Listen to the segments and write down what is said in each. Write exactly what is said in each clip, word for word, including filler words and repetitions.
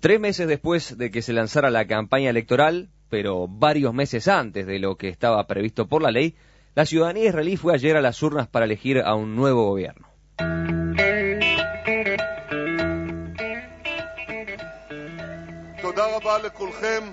Tres meses después de que se lanzara la campaña electoral, pero varios meses antes de lo que estaba previsto por la ley, la ciudadanía israelí fue ayer a las urnas para elegir a un nuevo gobierno. תודה רבה לכולכם,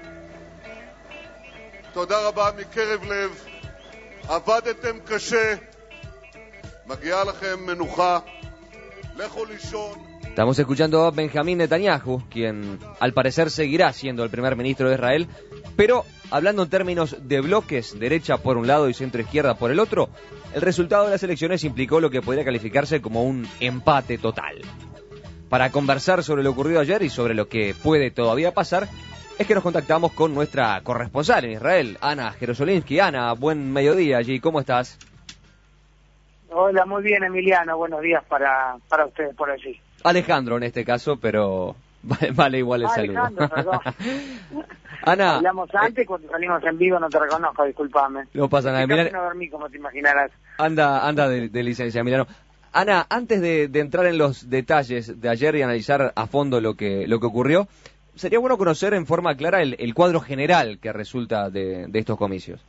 תודה רבה מקרב לב, עבדתם קשה, מגיעה לכם מנוחה, לכו לישון. Estamos escuchando a Benjamín Netanyahu, quien al parecer seguirá siendo el primer ministro de Israel, pero hablando en términos de bloques, derecha por un lado y centro-izquierda por el otro, el resultado de las elecciones implicó lo que podría calificarse como un empate total. Para conversar sobre lo ocurrido ayer y sobre lo que puede todavía pasar, es que nos contactamos con nuestra corresponsal en Israel, Ana Jerosolinsky. Ana, buen mediodía allí, ¿cómo estás? Hola, muy bien, Emiliano, buenos días para, para ustedes por allí. Alejandro en este caso, pero vale, vale igual el ah, saludo. Alejandro, perdón. Ana, hablamos antes, eh, cuando salimos en vivo no te reconozco, discúlpame. No pasa nada, Emiliano. No dormí, como te imaginarás. Anda, anda de, de licencia, Emiliano. Ana, antes de, de entrar en los detalles de ayer y analizar a fondo lo que lo que ocurrió, sería bueno conocer en forma clara el, el cuadro general que resulta de, de estos comicios.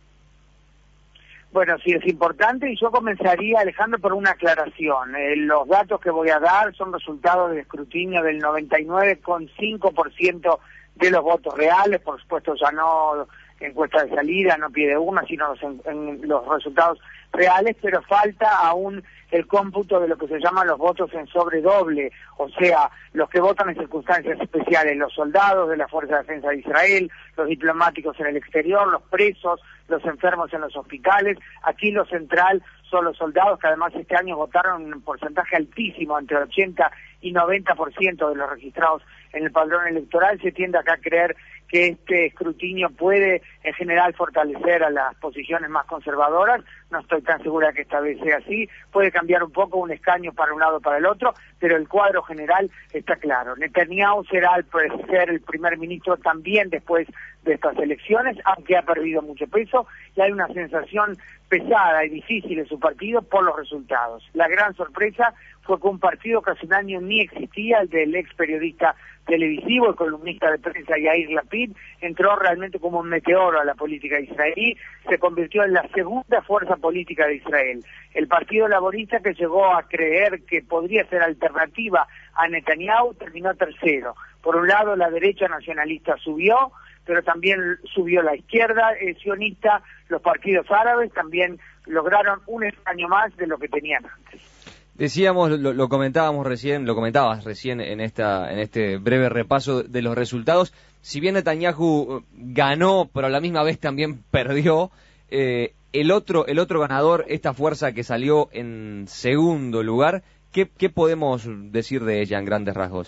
Bueno, sí, es importante y yo comenzaría, Alejandro, por una aclaración. Eh, los datos que voy a dar son resultados del escrutinio del noventa y nueve coma cinco por ciento de los votos reales, por supuesto ya no encuesta de salida, no pie de urna, sino los, en, en los resultados reales, pero falta aún el cómputo de lo que se llaman los votos en sobredoble, o sea, los que votan en circunstancias especiales, los soldados de la Fuerza de Defensa de Israel, los diplomáticos en el exterior, los presos, los enfermos en los hospitales. Aquí lo central son los soldados, que además este año votaron un porcentaje altísimo, entre ochenta y noventa por ciento de los registrados en el padrón electoral. Se tiende acá a creer que este escrutinio puede en general fortalecer a las posiciones más conservadoras. No estoy tan segura que esta vez sea así. Puede cambiar un poco un escaño para un lado o para el otro, pero el cuadro general está claro. Netanyahu será al parecer el primer ministro también después de estas elecciones, aunque ha perdido mucho peso, y hay una sensación pesada y difícil en su partido por los resultados. La gran sorpresa fue que un partido que hace un año ni existía, el del ex periodista televisivo, el columnista de prensa Yair Lapid, entró realmente como un meteoro a la política israelí, se convirtió en la segunda fuerza política de Israel. El Partido Laborista, que llegó a creer que podría ser alternativa a Netanyahu, terminó tercero. Por un lado, la derecha nacionalista subió, pero también subió la izquierda eh, sionista, los partidos árabes también lograron un escaño más de lo que tenían antes. Decíamos, lo, lo comentábamos recién, lo comentabas recién en esta, en este breve repaso de los resultados. Si bien Netanyahu ganó, pero a la misma vez también perdió, eh, el otro, el otro ganador, esta fuerza que salió en segundo lugar, ¿qué, qué podemos decir de ella en grandes rasgos?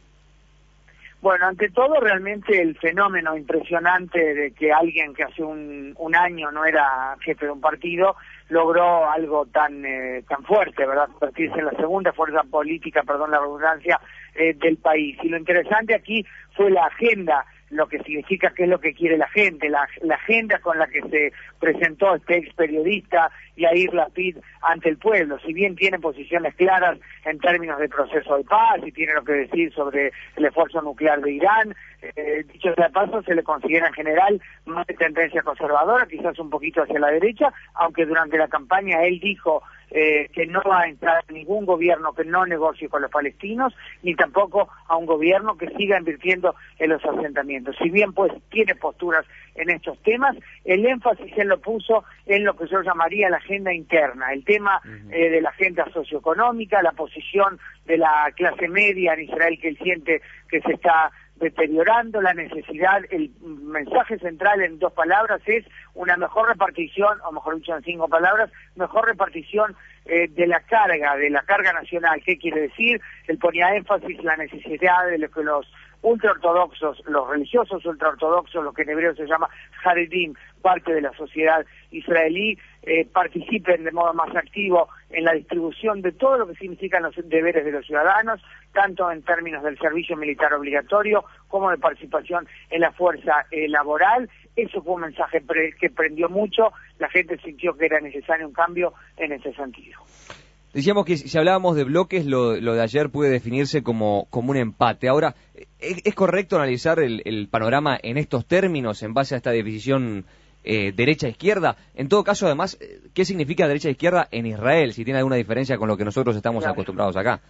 Bueno, ante todo realmente el fenómeno impresionante de que alguien que hace un, un año no era jefe de un partido logró algo tan eh, tan fuerte, ¿verdad? Convertirse en la segunda fuerza política, perdón la redundancia, eh, del país. Y lo interesante aquí fue la agenda, lo que significa qué es lo que quiere la gente, la, la agenda con la que se presentó este ex periodista Yair Lapid ante el pueblo. Si bien tiene posiciones claras en términos de proceso de paz y tiene lo que decir sobre el esfuerzo nuclear de Irán, eh, dicho sea de paso, se le considera en general más de tendencia conservadora, quizás un poquito hacia la derecha, aunque durante la campaña él dijo Eh, que no va a entrar ningún gobierno que no negocie con los palestinos, ni tampoco a un gobierno que siga invirtiendo en los asentamientos. Si bien pues tiene posturas en estos temas, el énfasis él lo puso en lo que yo llamaría la agenda interna, el tema uh-huh. eh, de la agenda socioeconómica, la posición de la clase media en Israel que él siente que se está deteriorando, la necesidad, el mensaje central en dos palabras es una mejor repartición, o mejor dicho en cinco palabras, mejor repartición eh, de la carga, de la carga nacional. ¿Qué quiere decir? Él ponía énfasis en la necesidad de lo que los ultraortodoxos, los religiosos ultraortodoxos, lo que en hebreo se llama Haredim, parte de la sociedad israelí, eh, participen de modo más activo en la distribución de todo lo que significan los deberes de los ciudadanos, tanto en términos del servicio militar obligatorio como de participación en la fuerza eh, laboral. Eso fue un mensaje pre que prendió mucho, la gente sintió que era necesario un cambio en ese sentido. Decíamos que si hablábamos de bloques, lo, lo de ayer puede definirse como, como un empate. Ahora, ¿es, es correcto analizar el, el panorama en estos términos, en base a esta división eh, derecha-izquierda? En todo caso, además, ¿qué significa derecha-izquierda en Israel? Si tiene alguna diferencia con lo que nosotros estamos claro. acostumbrados acá.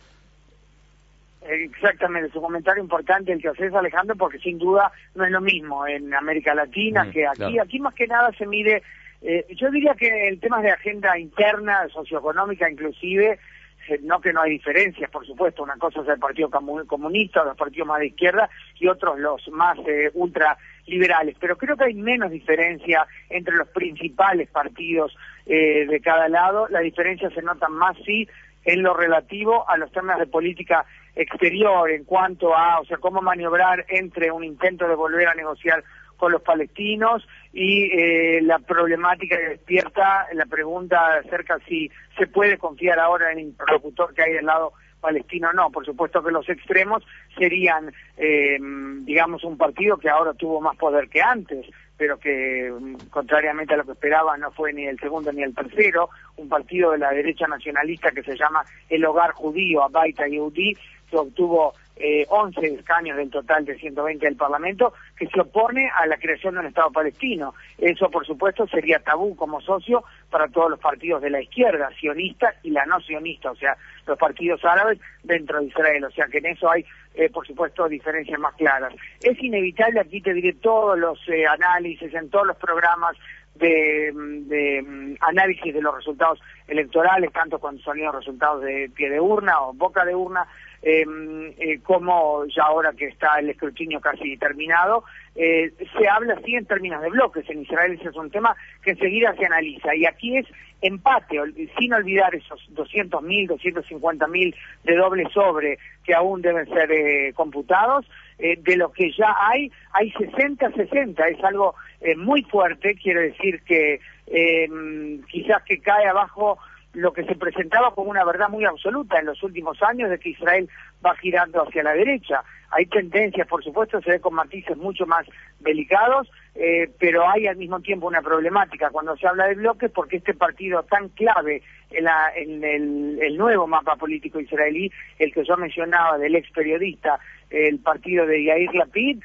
Exactamente, es un comentario importante el que haces, Alejandro, porque sin duda no es lo mismo en América Latina mm, que aquí. Claro. Aquí más que nada se mide, eh, yo diría que en temas de agenda interna, socioeconómica inclusive, eh, no que no hay diferencias, por supuesto, una cosa es el Partido Comunista, los partidos más de izquierda y otros los más eh, ultraliberales, pero creo que hay menos diferencia entre los principales partidos eh, de cada lado. La diferencia se nota más, sí, en lo relativo a los temas de política exterior, en cuanto a, o sea, cómo maniobrar entre un intento de volver a negociar con los palestinos y eh, la problemática que despierta la pregunta acerca si se puede confiar ahora en el interlocutor que hay del lado palestino o no. Por supuesto que los extremos serían, eh, digamos, un partido que ahora tuvo más poder que antes, pero que, contrariamente a lo que esperaba, no fue ni el segundo ni el tercero, un partido de la derecha nacionalista que se llama el Hogar Judío, Abait Yehudi, que obtuvo eh, once escaños del total de ciento veinte del Parlamento, que se opone a la creación de un Estado palestino. Eso, por supuesto, sería tabú como socio para todos los partidos de la izquierda, sionista y la no sionista, o sea, los partidos árabes dentro de Israel, o sea que en eso hay, eh, por supuesto, diferencias más claras. Es inevitable, aquí te diré todos los eh, análisis, en todos los programas de, de um, análisis de los resultados electorales, tanto cuando son los resultados de pie de urna o boca de urna, Eh, eh, como ya ahora que está el escrutinio casi terminado, eh, se habla así en términos de bloques. En Israel ese es un tema que enseguida se analiza, y aquí es empate, sin olvidar esos doscientos mil, doscientos cincuenta mil de doble sobre que aún deben ser eh, computados. Eh, de lo que ya hay, hay sesenta sesenta, es algo eh, muy fuerte, quiero decir que eh, quizás que cae abajo lo que se presentaba como una verdad muy absoluta en los últimos años de que Israel va girando hacia la derecha. Hay tendencias, por supuesto, se ve con matices mucho más delicados, eh, pero hay al mismo tiempo una problemática cuando se habla de bloques, porque este partido tan clave en, la, en el, el nuevo mapa político israelí, el que yo mencionaba del ex periodista, el partido de Yair Lapid,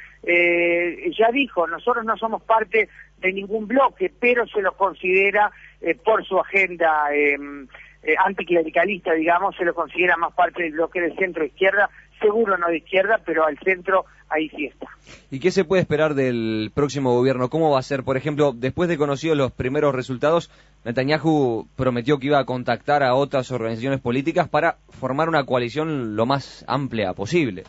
eh, ya dijo, nosotros no somos parte de ningún bloque, pero se lo considera eh, por su agenda eh, eh, anticlericalista, digamos, se lo considera más parte del bloque de centro-izquierda, seguro no de izquierda, pero al centro ahí sí está. ¿Y qué se puede esperar del próximo gobierno? ¿Cómo va a ser? Por ejemplo, después de conocidos los primeros resultados, Netanyahu prometió que iba a contactar a otras organizaciones políticas para formar una coalición lo más amplia posible.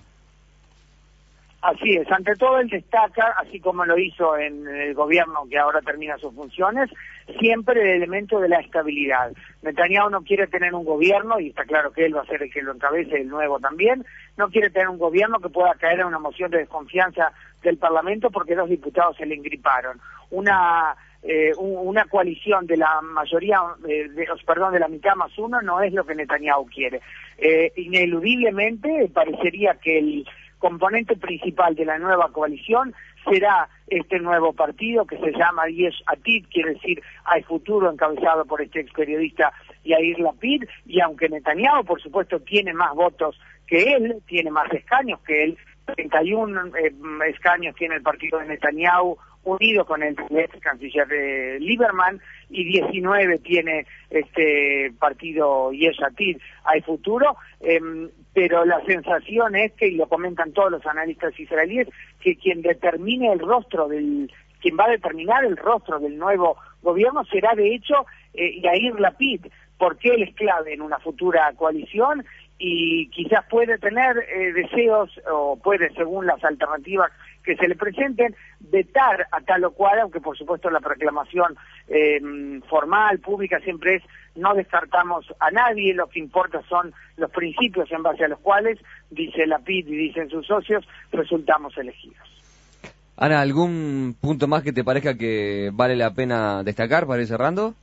Así es, ante todo él destaca, así como lo hizo en el gobierno que ahora termina sus funciones, siempre el elemento de la estabilidad. Netanyahu no quiere tener un gobierno, y está claro que él va a ser el que lo encabece, el nuevo también, no quiere tener un gobierno que pueda caer en una moción de desconfianza del Parlamento porque dos diputados se le ingriparon. Una eh, una coalición de la mayoría, eh, de, perdón, de la mitad más uno no es lo que Netanyahu quiere. Eh, ineludiblemente parecería que el componente principal de la nueva coalición será este nuevo partido que se llama Yesh Atid, quiere decir hay futuro, encabezado por este ex periodista Yair Lapid, y aunque Netanyahu por supuesto tiene más votos que él, tiene más escaños que él, treinta y uno eh, escaños tiene el partido de Netanyahu unido con el ex canciller de Lieberman, y diecinueve tiene este partido Yesh Atid, hay futuro, eh, pero la sensación es que, y lo comentan todos los analistas israelíes, que quien determine el rostro del, quien va a determinar el rostro del nuevo gobierno será de hecho eh, Yair Lapid, porque él es clave en una futura coalición y quizás puede tener eh, deseos, o puede, según las alternativas que se le presenten, vetar a tal o cual, aunque por supuesto la proclamación eh, formal, pública, siempre es no descartamos a nadie, lo que importa son los principios en base a los cuales, dice Lapid y dicen sus socios, resultamos elegidos. Ana, ¿algún punto más que te parezca que vale la pena destacar para ir cerrando?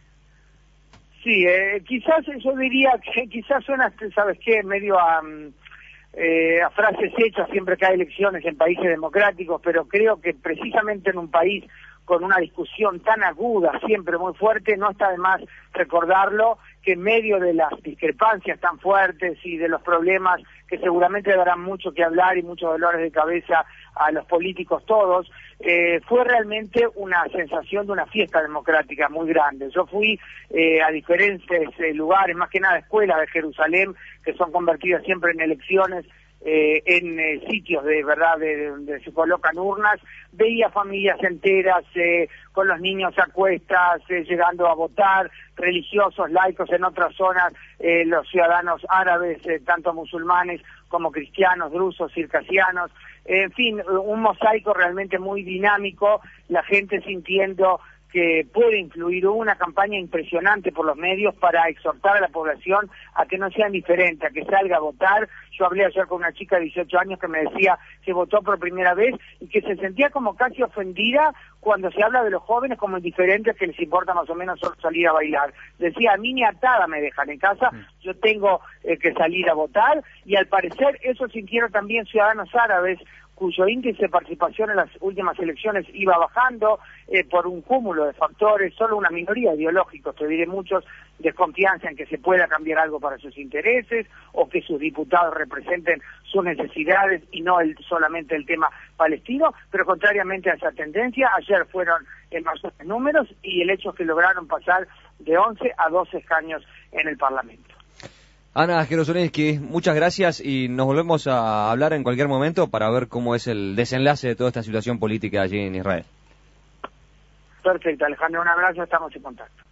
Sí, eh, quizás yo diría que quizás suena, ¿sabes qué?, medio a... Eh, a frases hechas siempre que hay elecciones en países democráticos, pero creo que precisamente en un país con una discusión tan aguda, siempre muy fuerte, no está de más recordarlo, que en medio de las discrepancias tan fuertes y de los problemas que seguramente darán mucho que hablar y muchos dolores de cabeza a los políticos todos, eh, fue realmente una sensación de una fiesta democrática muy grande. Yo fui eh, a diferentes eh, lugares, más que nada escuelas de Jerusalén, que son convertidas siempre en elecciones, Eh, en eh, sitios de verdad de donde se colocan urnas, veía familias enteras eh, con los niños a cuestas, eh, llegando a votar, religiosos, laicos en otras zonas, eh, los ciudadanos árabes, eh, tanto musulmanes como cristianos, drusos, circasianos, eh, en fin, un mosaico realmente muy dinámico, la gente sintiendo que puede influir. Hubo una campaña impresionante por los medios para exhortar a la población a que no sean diferentes, a que salga a votar. Yo hablé ayer con una chica de dieciocho años que me decía que votó por primera vez y que se sentía como casi ofendida cuando se habla de los jóvenes como indiferentes que les importa más o menos solo salir a bailar. Decía, a mí ni atada me dejan en casa, yo tengo eh, que salir a votar, y al parecer eso sintieron también ciudadanos árabes cuyo índice de participación en las últimas elecciones iba bajando eh, por un cúmulo de factores, solo una minoría ideológicos, te diré muchos, desconfianza en que se pueda cambiar algo para sus intereses o que sus diputados representen sus necesidades y no el, solamente el tema palestino, pero contrariamente a esa tendencia, ayer fueron en mayores números y el hecho es que lograron pasar de once a doce escaños en el Parlamento. Ana Jerozolinski, muchas gracias y nos volvemos a hablar en cualquier momento para ver cómo es el desenlace de toda esta situación política allí en Israel. Perfecto, Alejandro, un abrazo, estamos en contacto.